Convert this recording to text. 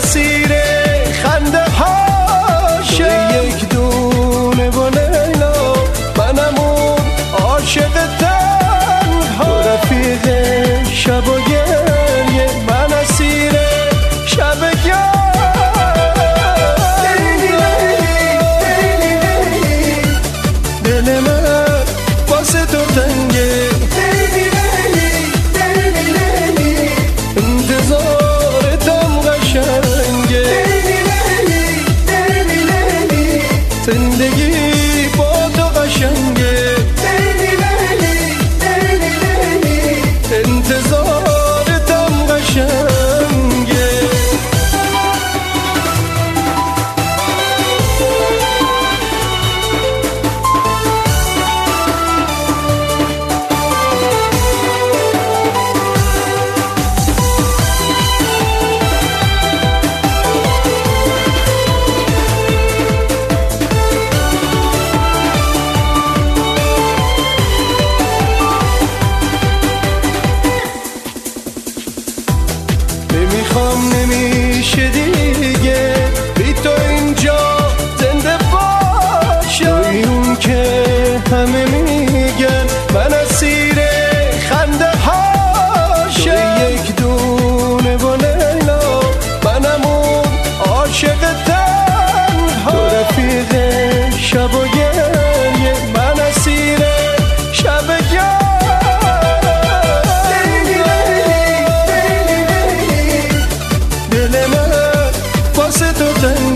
اسیر خنده هاشه یک دونه و لیلا منم اون عاشق تنها رفیق شب و گریه من اسیر شب دل من واسه تو تنگه انتظارتم قشنگه زندگی با تو قشنگه انتظارتم قشنگه نمیخوام نمیشه دیگه بی تو اینجا زنده باشم اون که همه میگن من اسیر خنده هاشه یک دونه و لیلا منم اون عاشق تنها رفیق شب و گریه من اسیر شب دل من واسه تو